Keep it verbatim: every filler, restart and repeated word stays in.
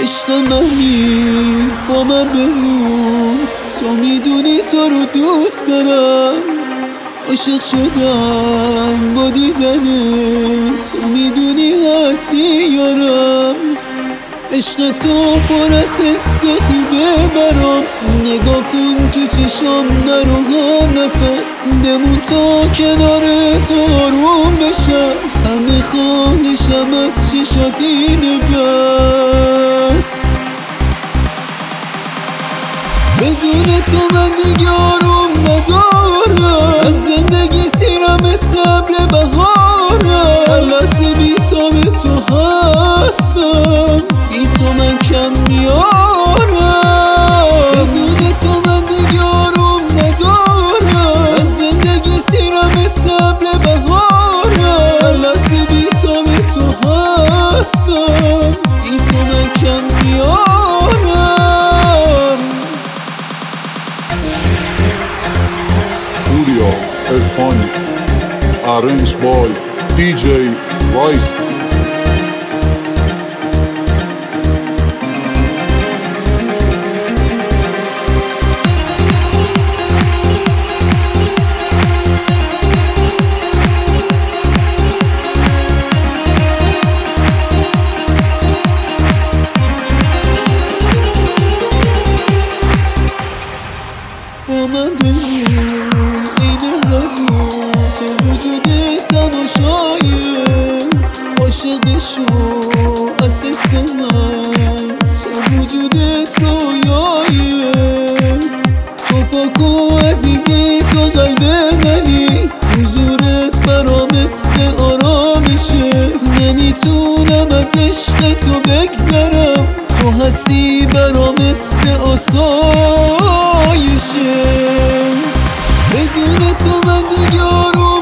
عشق منی با من بمون، تو میدونی تو رو دوست دارم. عاشق شدم با دیدنت، تو میدونی هستی یارم. عشق تو پر از حس خوبه برام، نگاه کن تو چشام نرو هم نفس، بمون تا کنار تو آروم بشم. همه خواهشم از چشات اینه بس، بدون تو من دیگه آروم ندارم. از زندگی سیرم صبر بهارم، هر لحظه بی تا به تو هستم، بی تو من کم میارم. بدون تو من دیگه آروم ندارم، از زندگی سیرم صبر بهارم، هر لحظه بی تا به تو هستم، بی تو من کم میارم. Surya Irfani, arranged by D J Rice. با من بمون اینه همون، تو وجود تماشاییه. عاشق شو از حس من، تو وجودت رویاییه. تو پاکو عزیزی، تو قلب منی، حضورت برام مثل آرامشه. نمیتونم از عشق تو بگذرم، تو هستی برام مثل آسایشه. بدون تو من دیگه آروم